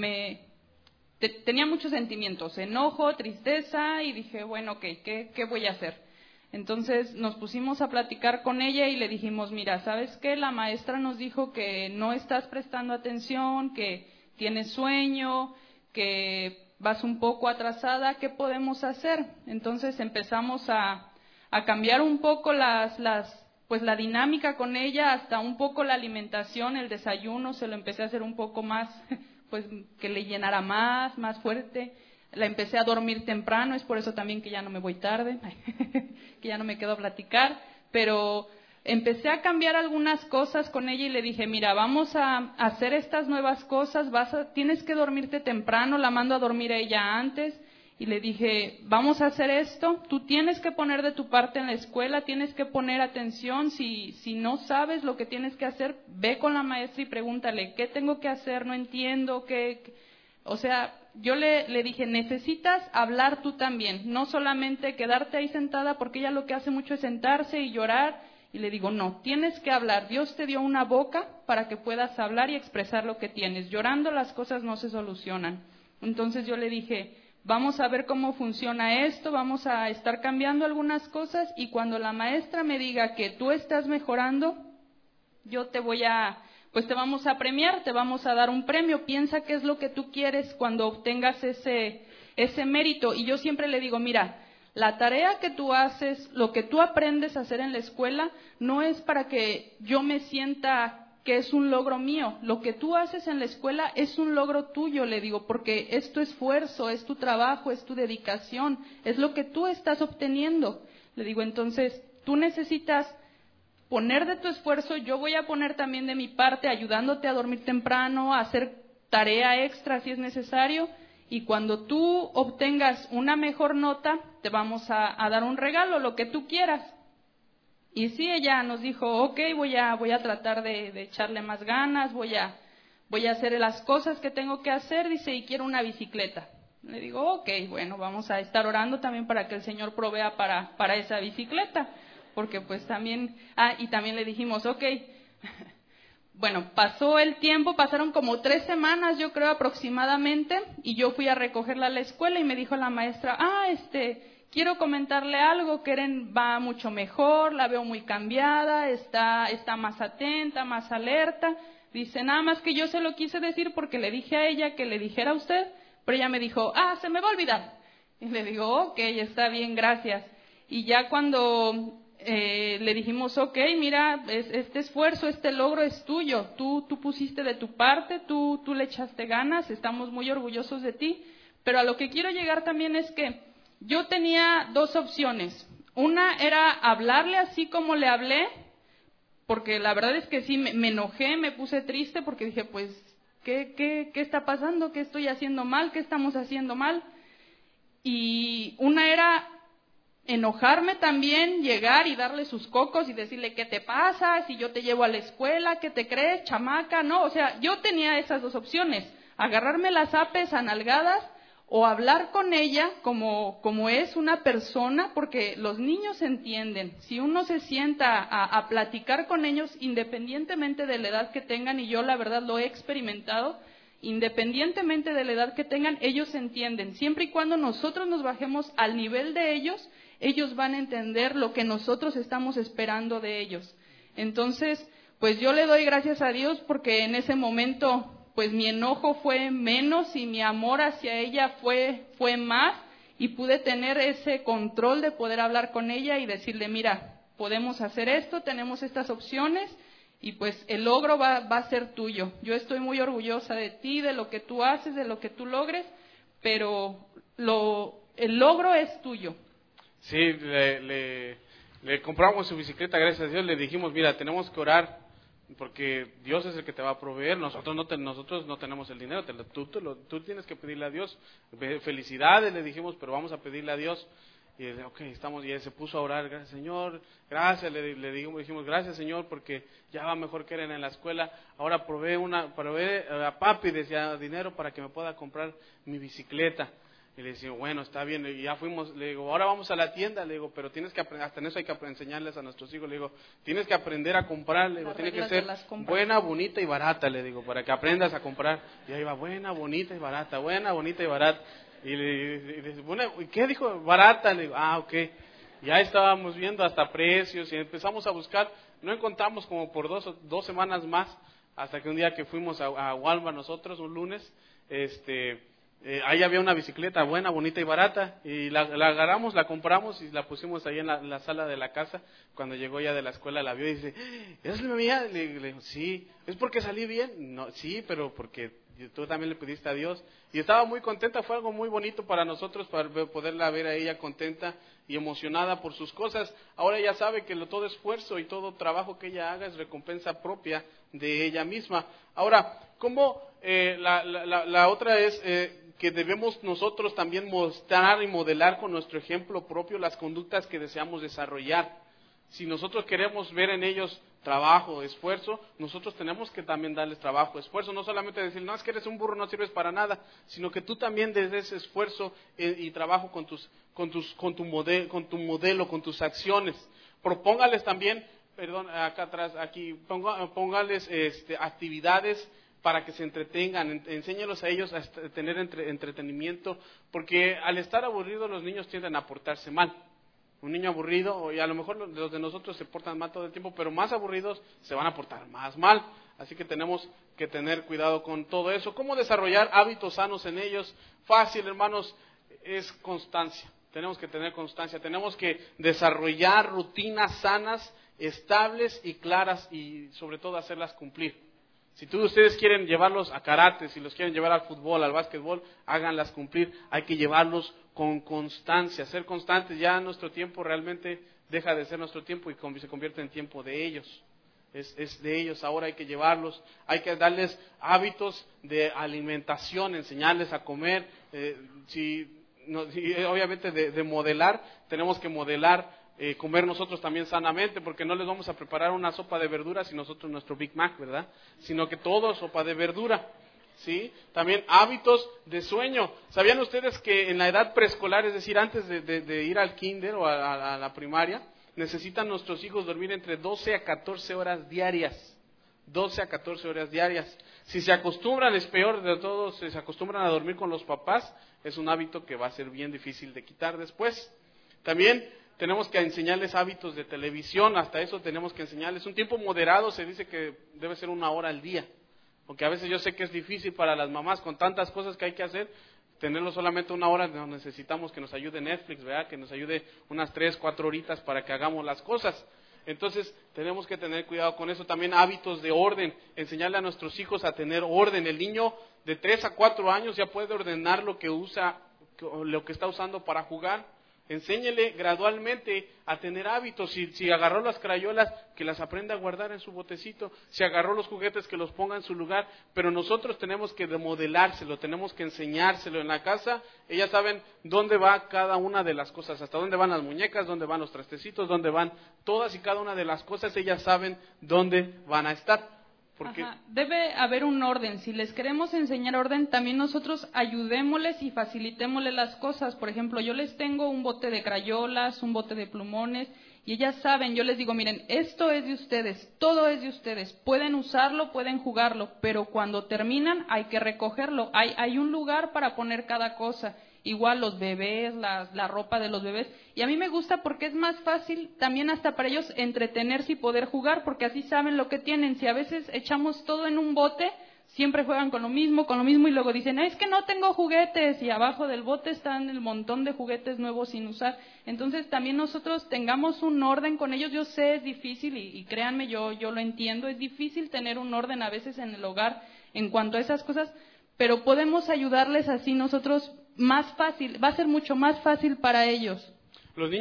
tenía muchos sentimientos, enojo, tristeza, y dije, bueno, ok, ¿qué voy a hacer? Entonces nos pusimos a platicar con ella y le dijimos, mira, ¿sabes qué? La maestra nos dijo que no estás prestando atención, que tienes sueño, que vas un poco atrasada, ¿qué podemos hacer? Entonces empezamos a cambiar un poco la dinámica con ella, hasta un poco la alimentación, el desayuno, se lo empecé a hacer un poco más, pues que le llenara más fuerte. La empecé a dormir temprano, es por eso también que ya no me voy tarde, que ya no me quedo a platicar, pero empecé a cambiar algunas cosas con ella y le dije, mira, vamos a hacer estas nuevas cosas, tienes que dormirte temprano, la mando a dormir a ella antes. Y le dije, vamos a hacer esto, tú tienes que poner de tu parte en la escuela, tienes que poner atención, si no sabes lo que tienes que hacer, ve con la maestra y pregúntale, ¿qué tengo que hacer? No entiendo, o sea, yo le dije, necesitas hablar tú también, no solamente quedarte ahí sentada, porque ella lo que hace mucho es sentarse y llorar, y le digo, no, tienes que hablar, Dios te dio una boca para que puedas hablar y expresar lo que tienes, llorando las cosas no se solucionan. Entonces yo le dije, vamos a ver cómo funciona esto, vamos a estar cambiando algunas cosas y cuando la maestra me diga que tú estás mejorando, yo te vamos a premiar, te vamos a dar un premio, piensa qué es lo que tú quieres cuando obtengas ese mérito. Y yo siempre le digo, mira, la tarea que tú haces, lo que tú aprendes a hacer en la escuela, no es para que yo me sienta que es un logro mío. Lo que tú haces en la escuela es un logro tuyo, le digo, porque es tu esfuerzo, es tu trabajo, es tu dedicación, es lo que tú estás obteniendo. Le digo, entonces, tú necesitas poner de tu esfuerzo, yo voy a poner también de mi parte, ayudándote a dormir temprano, a hacer tarea extra si es necesario, y cuando tú obtengas una mejor nota, te vamos a dar un regalo, lo que tú quieras. Y sí, ella nos dijo, ok, voy a tratar de echarle más ganas, voy a hacer las cosas que tengo que hacer, dice, y quiero una bicicleta. Le digo, ok, bueno, vamos a estar orando también para que el Señor provea para esa bicicleta, porque pues también, y también le dijimos, ok, bueno, pasó el tiempo, pasaron como 3 semanas, yo creo aproximadamente, y yo fui a recogerla a la escuela y me dijo la maestra, quiero comentarle algo, Keren va mucho mejor, la veo muy cambiada, está más atenta, más alerta. Dice, nada más que yo se lo quise decir porque le dije a ella que le dijera a usted, pero ella me dijo, se me va a olvidar. Y le digo, ok, está bien, gracias. Y ya cuando le dijimos, ok, mira, este esfuerzo, este logro es tuyo, tú pusiste de tu parte, tú le echaste ganas, estamos muy orgullosos de ti, pero a lo que quiero llegar también es que yo tenía 2 opciones. Una era hablarle así como le hablé, porque la verdad es que sí, me enojé, me puse triste porque dije, pues, ¿qué está pasando? ¿Qué estoy haciendo mal? ¿Qué estamos haciendo mal? Y una era enojarme también, llegar y darle sus cocos y decirle, ¿qué te pasa? Si yo te llevo a la escuela, ¿qué te crees, chamaca? No, o sea, yo tenía esas 2 opciones, agarrarme las apes a nalgadas, o hablar con ella como es una persona, porque los niños entienden. Si uno se sienta a platicar con ellos, independientemente de la edad que tengan, y yo la verdad lo he experimentado, independientemente de la edad que tengan, ellos entienden. Siempre y cuando nosotros nos bajemos al nivel de ellos van a entender lo que nosotros estamos esperando de ellos. Entonces, pues yo le doy gracias a Dios porque en ese momento pues mi enojo fue menos y mi amor hacia ella fue más, y pude tener ese control de poder hablar con ella y decirle, mira, podemos hacer esto, tenemos estas opciones y pues el logro va a ser tuyo. Yo estoy muy orgullosa de ti, de lo que tú haces, de lo que tú logres, pero el logro es tuyo. Sí, le Le compramos su bicicleta, gracias a Dios. Le dijimos, mira, tenemos que orar porque Dios es el que te va a proveer. Nosotros no tenemos el dinero, tú tienes que pedirle a Dios. Felicidades, le dijimos, pero vamos a pedirle a Dios. Y él, ok, estamos, y él se puso a orar, gracias Señor, gracias, le dijimos, gracias Señor, porque ya va mejor que Eren en la escuela. Ahora provee a papi, decía, dinero para que me pueda comprar mi bicicleta. Y le decía, bueno, está bien, y ya fuimos, le digo, ahora vamos a la tienda, le digo, pero tienes que aprender, hasta en eso hay que enseñarles a nuestros hijos, le digo, tienes que aprender a comprar, le digo, tiene que ser buena, bonita y barata, le digo, para que aprendas a comprar. Y ahí va, buena, bonita y barata, buena, bonita y barata. Y le dice, bueno, ¿qué dijo? Barata, le digo, ok. Ya estábamos viendo hasta precios y empezamos a buscar, no encontramos como por dos semanas más, hasta que un día que fuimos a Walmart nosotros, un lunes, ahí había una bicicleta buena, bonita y barata, y la agarramos, la compramos y la pusimos ahí en la sala de la casa. Cuando llegó ya de la escuela la vio y dice, ¿es la mía? Le digo, sí. ¿Es porque salí bien? No, sí, pero porque tú también le pediste a Dios. Y estaba muy contenta, fue algo muy bonito para nosotros, para poderla ver a ella contenta y emocionada por sus cosas. Ahora ella sabe que todo esfuerzo y todo trabajo que ella haga es recompensa propia de ella misma. Ahora, ¿cómo la otra es que debemos nosotros también mostrar y modelar con nuestro ejemplo propio las conductas que deseamos desarrollar? Si nosotros queremos ver en ellos trabajo, esfuerzo, nosotros tenemos que también darles trabajo, esfuerzo, no solamente decir, no, es que eres un burro, no sirves para nada, sino que tú también des ese esfuerzo y trabajo con tu modelo, con tus acciones. Propóngales también, acá atrás, aquí, póngales actividades para que se entretengan, enséñalos a ellos a tener entretenimiento, porque al estar aburridos los niños tienden a portarse mal. Un niño aburrido, y a lo mejor los de nosotros se portan mal todo el tiempo, pero más aburridos se van a portar más mal. Así que tenemos que tener cuidado con todo eso. ¿Cómo desarrollar hábitos sanos en ellos? Fácil, hermanos, es constancia. Tenemos que tener constancia, tenemos que desarrollar rutinas sanas, estables y claras, y sobre todo hacerlas cumplir. Si ustedes quieren llevarlos a karate, si los quieren llevar al fútbol, al básquetbol, háganlas cumplir. Hay que llevarlos con constancia, ser constantes. Ya nuestro tiempo realmente deja de ser nuestro tiempo y se convierte en tiempo de ellos. Es de ellos, ahora hay que llevarlos, hay que darles hábitos de alimentación, enseñarles a comer. Obviamente de modelar, tenemos que modelar. Comer nosotros también sanamente, porque no les vamos a preparar una sopa de verduras y nosotros nuestro Big Mac, ¿verdad? Sino que todo sopa de verdura, ¿sí? También hábitos de sueño. ¿Sabían ustedes que en la edad preescolar, es decir, antes de ir al kinder o a la primaria, necesitan nuestros hijos dormir entre 12 a 14 horas diarias? 12 a 14 horas diarias. Si se acostumbran, es peor de todo, si se acostumbran a dormir con los papás, es un hábito que va a ser bien difícil de quitar después. También tenemos que enseñarles hábitos de televisión, hasta eso tenemos que enseñarles. Un tiempo moderado se dice que debe ser 1 hora al día, porque a veces yo sé que es difícil para las mamás con tantas cosas que hay que hacer, tenerlo solamente 1 hora, no necesitamos que nos ayude Netflix, ¿verdad? Que nos ayude unas 3, 4 horitas para que hagamos las cosas. Entonces tenemos que tener cuidado con eso. También hábitos de orden, enseñarle a nuestros hijos a tener orden. El niño de 3 a 4 años ya puede ordenar lo que está usando para jugar. Enséñele gradualmente a tener hábitos. Si agarró las crayolas, que las aprenda a guardar en su botecito. Si agarró los juguetes, que los ponga en su lugar. Pero nosotros tenemos que modelárselo, tenemos que enseñárselo en la casa. Ellas saben dónde va cada una de las cosas, hasta dónde van las muñecas, dónde van los trastecitos, dónde van todas y cada una de las cosas. Ellas saben dónde van a estar. Debe haber un orden. Si les queremos enseñar orden, también nosotros ayudémosles y facilitémosles las cosas. Por ejemplo, yo les tengo un bote de crayolas, un bote de plumones, y ellas saben, yo les digo, miren, esto es de ustedes, todo es de ustedes, pueden usarlo, pueden jugarlo, pero cuando terminan hay que recogerlo. Hay un lugar para poner cada cosa. Igual los bebés, la ropa de los bebés. Y a mí me gusta porque es más fácil también hasta para ellos entretenerse y poder jugar, porque así saben lo que tienen. Si a veces echamos todo en un bote, siempre juegan con lo mismo y luego dicen, es que no tengo juguetes, y abajo del bote están el montón de juguetes nuevos sin usar. Entonces también nosotros tengamos un orden con ellos. Yo sé, es difícil y créanme, yo lo entiendo, es difícil tener un orden a veces en el hogar en cuanto a esas cosas, pero podemos ayudarles así nosotros más fácil, va a ser mucho más fácil para ellos. Los niños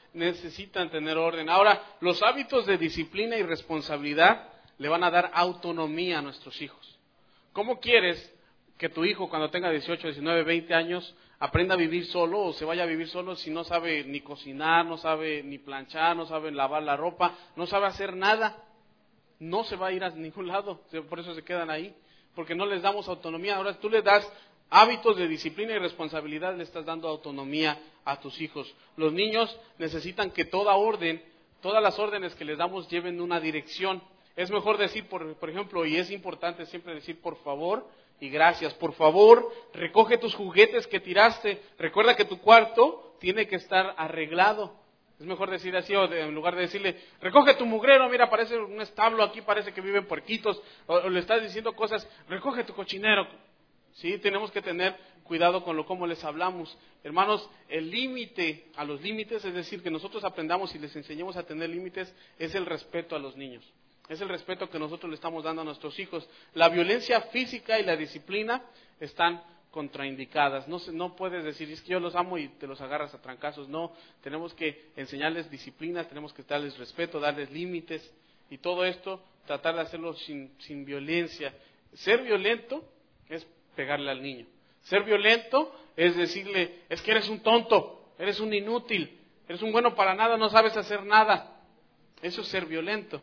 necesitan tener orden. Ahora, los hábitos de disciplina y responsabilidad le van a dar autonomía a nuestros hijos. ¿Cómo quieres que tu hijo cuando tenga 18, 19, 20 años aprenda a vivir solo o se vaya a vivir solo si no sabe ni cocinar, no sabe ni planchar, no sabe lavar la ropa, no sabe hacer nada? No se va a ir a ningún lado, por eso se quedan ahí, porque no les damos autonomía. Ahora tú les das hábitos de disciplina y responsabilidad, le estás dando autonomía a tus hijos. Los niños necesitan que toda orden, todas las órdenes que les damos lleven una dirección. Es mejor decir, por ejemplo, y es importante siempre decir por favor y gracias. Por favor, recoge tus juguetes que tiraste. Recuerda que tu cuarto tiene que estar arreglado. Es mejor decir así, o en lugar de decirle, recoge tu mugrero, mira, parece un establo aquí, parece que viven puerquitos. O le estás diciendo cosas, recoge tu cochinero. Sí, tenemos que tener cuidado con cómo les hablamos. Hermanos, el límite a los límites, es decir, que nosotros aprendamos y les enseñemos a tener límites, es el respeto a los niños. Es el respeto que nosotros le estamos dando a nuestros hijos. La violencia física y la disciplina están contraindicadas. No puedes decir, es que yo los amo y te los agarras a trancazos. No, tenemos que enseñarles disciplina, tenemos que darles respeto, darles límites y todo esto, tratar de hacerlo sin violencia. Ser violento es pegarle al niño. Ser violento es decirle, es que eres un tonto, eres un inútil, eres un bueno para nada, no sabes hacer nada. Eso es ser violento.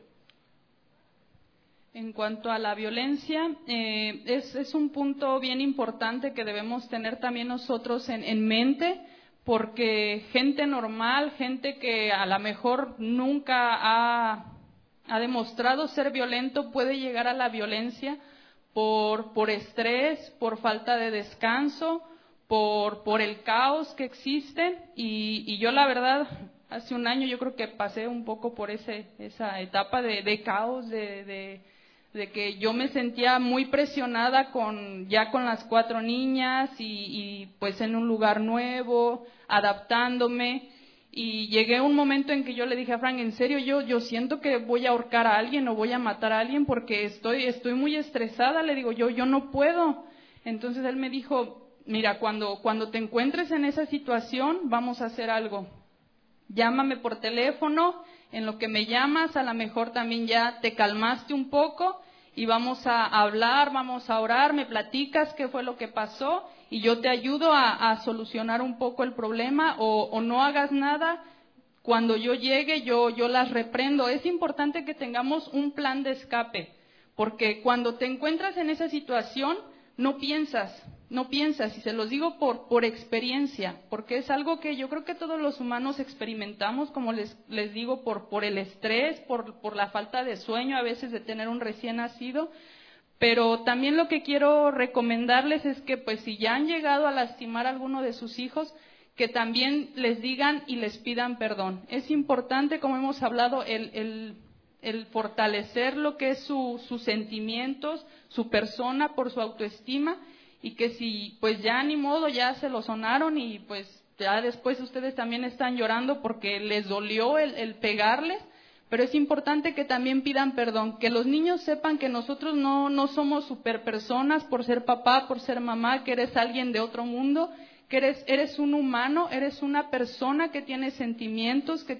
En cuanto a la violencia, es un punto bien importante que debemos tener también nosotros en mente, porque gente normal, gente que a lo mejor nunca ha demostrado ser violento, puede llegar a la violencia por estrés, por falta de descanso, por el caos que existe. Y yo la verdad, hace un año yo creo que pasé un poco por esa etapa de caos, de que yo me sentía muy presionada con las 4 niñas y pues en un lugar nuevo, adaptándome. Y llegué a un momento en que yo le dije a Frank, en serio, yo siento que voy a ahorcar a alguien o voy a matar a alguien porque estoy muy estresada. Le digo, yo no puedo. Entonces él me dijo, mira, cuando te encuentres en esa situación, vamos a hacer algo. Llámame por teléfono, en lo que me llamas, a lo mejor también ya te calmaste un poco y vamos a hablar, vamos a orar, me platicas qué fue lo que pasó y yo te ayudo a solucionar un poco el problema o no hagas nada. Cuando yo llegue, yo las reprendo. Es importante que tengamos un plan de escape, porque cuando te encuentras en esa situación, no piensas, y se los digo por experiencia, porque es algo que yo creo que todos los humanos experimentamos, como les digo, por el estrés, por la falta de sueño, a veces de tener un recién nacido. Pero también lo que quiero recomendarles es que pues si ya han llegado a lastimar a alguno de sus hijos, que también les digan y les pidan perdón. Es importante, como hemos hablado, el fortalecer lo que es sus sentimientos, su persona, por su autoestima, y que si pues ya ni modo, ya se lo sonaron y pues ya después ustedes también están llorando porque les dolió el pegarles, pero es importante que también pidan perdón, que los niños sepan que nosotros no somos superpersonas por ser papá, por ser mamá, que eres alguien de otro mundo, que eres un humano, eres una persona que tiene sentimientos, que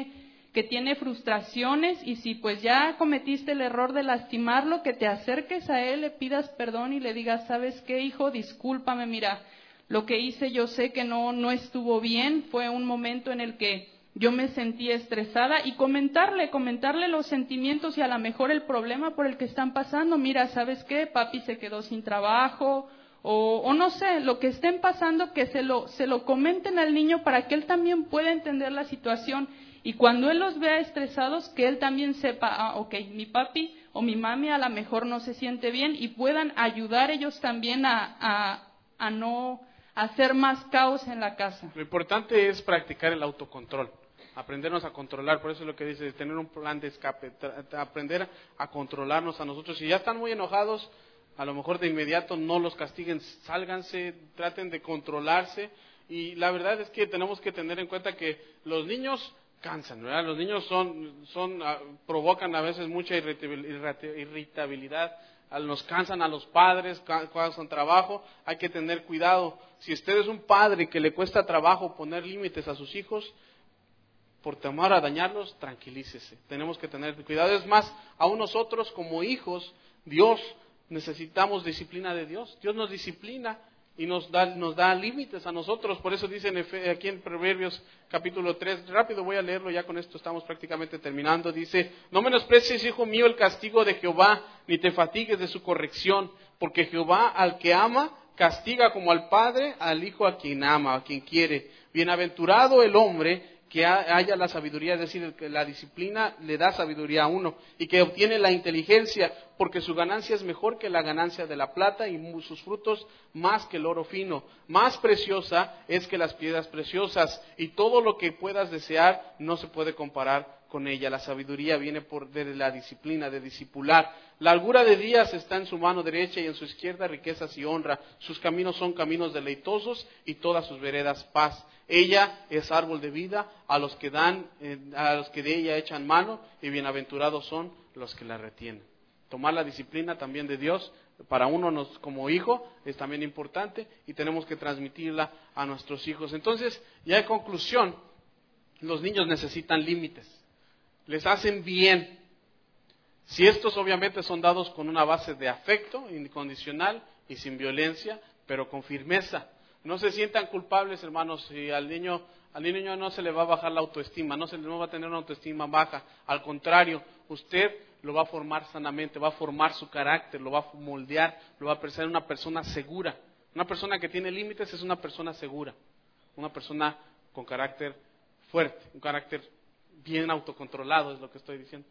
tiene frustraciones, y si pues ya cometiste el error de lastimarlo, que te acerques a él, le pidas perdón y le digas, ¿sabes qué, hijo? Discúlpame, mira, lo que hice yo sé que no estuvo bien, fue un momento en el que yo me sentí estresada, y comentarle los sentimientos y a lo mejor el problema por el que están pasando. Mira, ¿sabes qué? Papi se quedó sin trabajo, o no sé, lo que estén pasando, que se lo comenten al niño para que él también pueda entender la situación. Y cuando él los vea estresados, que él también sepa, ok, mi papi o mi mami a lo mejor no se siente bien, y puedan ayudar ellos también a no hacer más caos en la casa. Lo importante es practicar el autocontrol, aprendernos a controlar. Por eso es lo que dice, tener un plan de escape, aprender a controlarnos a nosotros. Si ya están muy enojados, a lo mejor de inmediato no los castiguen, sálganse, traten de controlarse. Y la verdad es que tenemos que tener en cuenta que los niños cansan, ¿verdad? Los niños provocan a veces mucha irritabilidad, nos cansan a los padres, causan trabajo. Hay que tener cuidado. Si usted es un padre que le cuesta trabajo poner límites a sus hijos, por temor a dañarlos, tranquilícese. Tenemos que tener cuidado. Es más, aún nosotros como hijos, Dios, necesitamos disciplina de Dios. Dios nos disciplina y nos da límites a nosotros. Por eso dicen aquí en Proverbios capítulo 3, rápido voy a leerlo, ya con esto estamos prácticamente terminando. Dice: no menosprecies, hijo mío, el castigo de Jehová, ni te fatigues de su corrección, porque Jehová al que ama castiga, como al padre al hijo a quien ama, a quien quiere. Bienaventurado el hombre que haya la sabiduría, es decir, que la disciplina le da sabiduría a uno, y que obtiene la inteligencia, porque su ganancia es mejor que la ganancia de la plata, y sus frutos más que el oro fino. Más preciosa es que las piedras preciosas, y todo lo que puedas desear no se puede comparar con ella. La sabiduría viene de la disciplina, de discipular. La largura de días está en su mano derecha, y en su izquierda riquezas y honra. Sus caminos son caminos deleitosos, y todas sus veredas paz. Ella es árbol de vida a los que de ella echan mano, y bienaventurados son los que la retienen. Tomar la disciplina también de Dios para uno como hijo es también importante, y tenemos que transmitirla a nuestros hijos. Entonces, ya en conclusión, los niños necesitan límites. Les hacen bien. Si estos obviamente son dados con una base de afecto incondicional y sin violencia, pero con firmeza. No se sientan culpables, hermanos, si al niño no se le va a bajar la autoestima, no va a tener una autoestima baja. Al contrario, usted lo va a formar sanamente, va a formar su carácter, lo va a moldear, lo va a hacer una persona segura. Una persona que tiene límites es una persona segura, una persona con carácter fuerte, un carácter bien autocontrolado, es lo que estoy diciendo.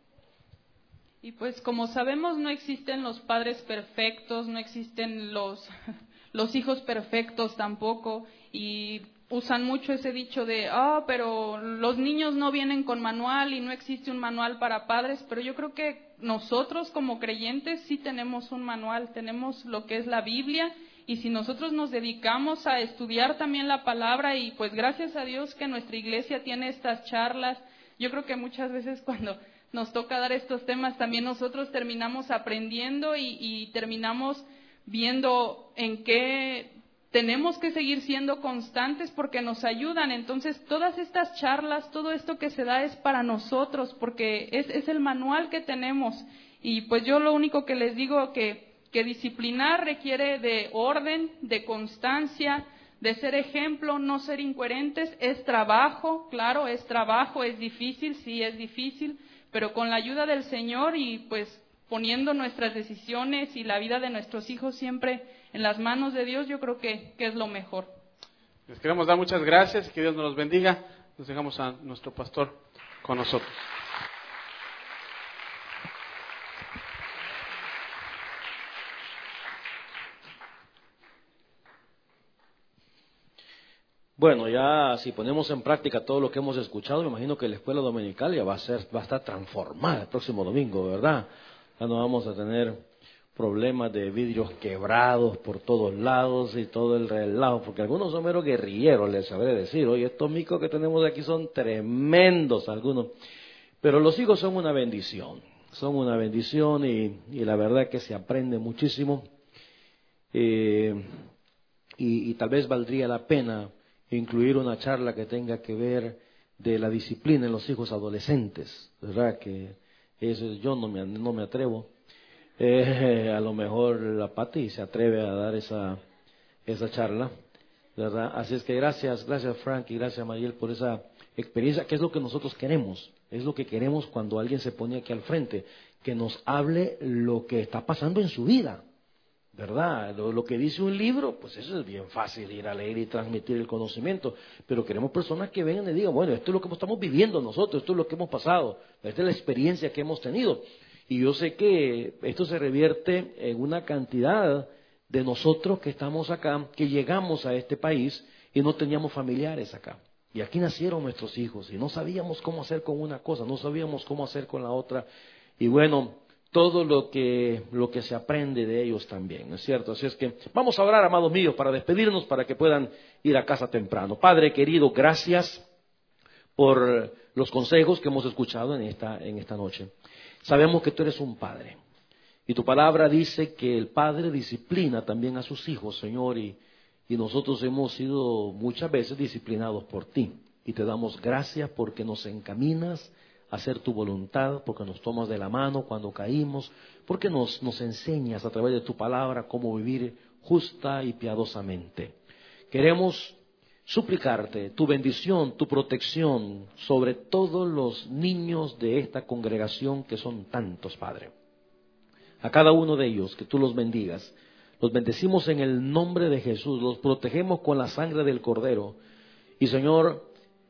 Y pues como sabemos, no existen los padres perfectos, no existen los hijos perfectos tampoco, y usan mucho ese dicho de, pero los niños no vienen con manual y no existe un manual para padres, pero yo creo que nosotros como creyentes sí tenemos un manual, tenemos lo que es la Biblia, y si nosotros nos dedicamos a estudiar también la palabra, y pues gracias a Dios que nuestra iglesia tiene estas charlas, yo creo que muchas veces cuando nos toca dar estos temas también nosotros terminamos aprendiendo y terminamos viendo en qué tenemos que seguir siendo constantes, porque nos ayudan. Entonces, todas estas charlas, todo esto que se da es para nosotros, porque es el manual que tenemos. Y pues yo lo único que les digo que disciplinar requiere de orden, de constancia, de ser ejemplo, no ser incoherentes. Es trabajo, claro, es trabajo, es difícil, sí es difícil, pero con la ayuda del Señor y pues poniendo nuestras decisiones y la vida de nuestros hijos siempre en las manos de Dios, yo creo que es lo mejor. Les queremos dar muchas gracias y que Dios nos los bendiga. Nos dejamos a nuestro pastor con nosotros. Bueno, ya si ponemos en práctica todo lo que hemos escuchado, me imagino que la escuela dominical ya va a estar transformada el próximo domingo, ¿verdad? Ya no vamos a tener problemas de vidrios quebrados por todos lados y todo el relajo, porque algunos son meros guerrilleros, les sabré decir. Oye, estos micos que tenemos aquí son tremendos algunos, pero los hijos son una bendición y la verdad que se aprende muchísimo, y tal vez valdría la pena incluir una charla que tenga que ver de la disciplina en los hijos adolescentes, ¿verdad? Que eso yo no me atrevo. A lo mejor la Pati se atreve a dar esa charla, ¿verdad? Así es que gracias Frank y gracias Mariel por esa experiencia, que es lo que nosotros queremos, es lo que queremos cuando alguien se pone aquí al frente, que nos hable lo que está pasando en su vida, ¿verdad? Lo que dice un libro, pues eso es bien fácil ir a leer y transmitir el conocimiento, pero queremos personas que vengan y digan, bueno, esto es lo que estamos viviendo nosotros, esto es lo que hemos pasado, esta es la experiencia que hemos tenido. Y yo sé que esto se revierte en una cantidad de nosotros que estamos acá, que llegamos a este país y no teníamos familiares acá. Y aquí nacieron nuestros hijos y no sabíamos cómo hacer con una cosa, no sabíamos cómo hacer con la otra. Y bueno, todo lo que se aprende de ellos también, ¿no es cierto? Así es que vamos a orar, amados míos, para despedirnos, para que puedan ir a casa temprano. Padre querido, gracias por los consejos que hemos escuchado en esta noche. Sabemos que tú eres un padre y tu palabra dice que el padre disciplina también a sus hijos, Señor, y nosotros hemos sido muchas veces disciplinados por ti. Y te damos gracias porque nos encaminas a hacer tu voluntad, porque nos tomas de la mano cuando caímos, porque nos enseñas a través de tu palabra cómo vivir justa y piadosamente. Queremos suplicarte tu bendición, tu protección sobre todos los niños de esta congregación, que son tantos, Padre. A cada uno de ellos, que tú los bendigas. Los bendecimos en el nombre de Jesús, los protegemos con la sangre del Cordero. Y Señor,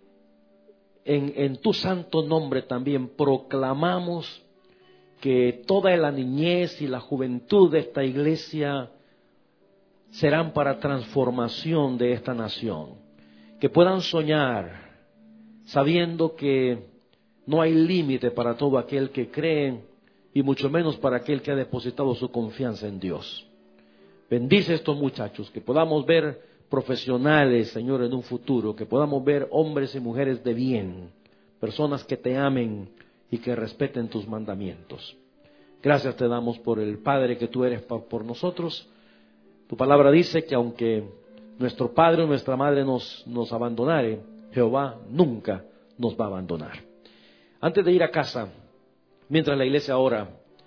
en tu santo nombre también proclamamos que toda la niñez y la juventud de esta iglesia serán para transformación de esta nación. Que puedan soñar sabiendo que no hay límite para todo aquel que cree, y mucho menos para aquel que ha depositado su confianza en Dios. Bendice a estos muchachos, que podamos ver profesionales, Señor, en un futuro, que podamos ver hombres y mujeres de bien, personas que te amen y que respeten tus mandamientos. Gracias te damos por el Padre que tú eres por nosotros. Tu palabra dice que aunque nuestro padre o nuestra madre nos abandonare, Jehová nunca nos va a abandonar. Antes de ir a casa, mientras la iglesia ora,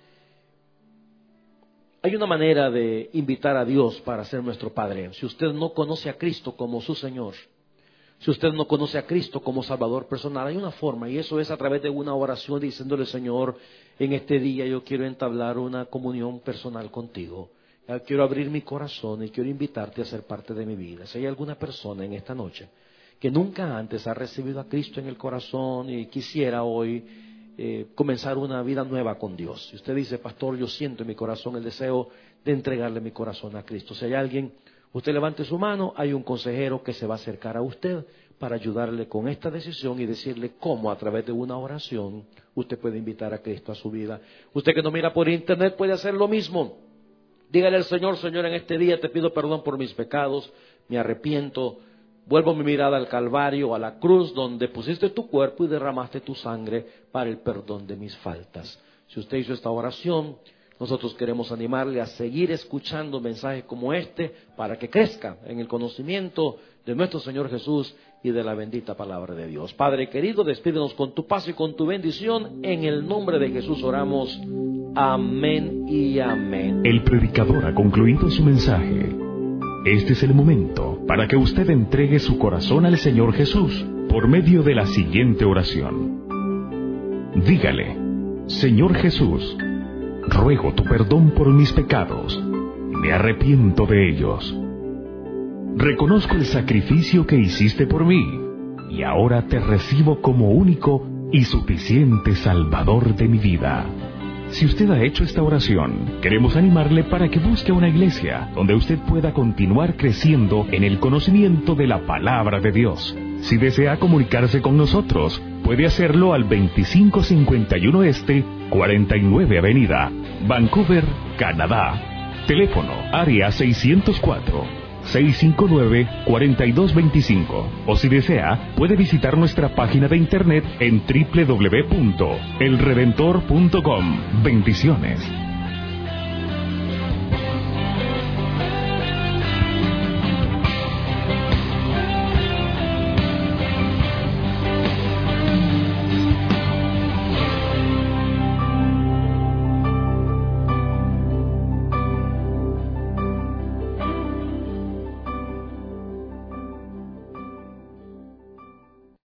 hay una manera de invitar a Dios para ser nuestro Padre. Si usted no conoce a Cristo como su Señor, si usted no conoce a Cristo como Salvador personal, hay una forma, y eso es a través de una oración diciéndole: Señor, en este día yo quiero entablar una comunión personal contigo. Quiero abrir mi corazón y quiero invitarte a ser parte de mi vida. Si hay alguna persona en esta noche que nunca antes ha recibido a Cristo en el corazón y quisiera hoy comenzar una vida nueva con Dios. Si usted dice: pastor, yo siento en mi corazón el deseo de entregarle mi corazón a Cristo. Si hay alguien, usted levante su mano. Hay un consejero que se va a acercar a usted para ayudarle con esta decisión y decirle cómo a través de una oración usted puede invitar a Cristo a su vida. Usted que no mira por internet puede hacer lo mismo. Dígale al Señor: Señor, en este día te pido perdón por mis pecados, me arrepiento, vuelvo mi mirada al Calvario, a la cruz donde pusiste tu cuerpo y derramaste tu sangre para el perdón de mis faltas. Si usted hizo esta oración, nosotros queremos animarle a seguir escuchando mensajes como este para que crezca en el conocimiento de nuestro Señor Jesús y de la bendita palabra de Dios. Padre querido, despídenos con tu paz y con tu bendición. En el nombre de Jesús oramos. Amén y amén. El predicador ha concluido su mensaje. Este es el momento para que usted entregue su corazón al Señor Jesús por medio de la siguiente oración. Dígale: Señor Jesús, ruego tu perdón por mis pecados. Me arrepiento de ellos. Reconozco el sacrificio que hiciste por mí y ahora te recibo como único y suficiente Salvador de mi vida. Si usted ha hecho esta oración, queremos animarle para que busque una iglesia donde usted pueda continuar creciendo en el conocimiento de la palabra de Dios. Si desea comunicarse con nosotros, puede hacerlo al 2551 Este, 49 Avenida, Vancouver, Canadá. Teléfono: área 604-659-4225. O si desea, puede visitar nuestra página de internet en www.elredentor.com. Bendiciones.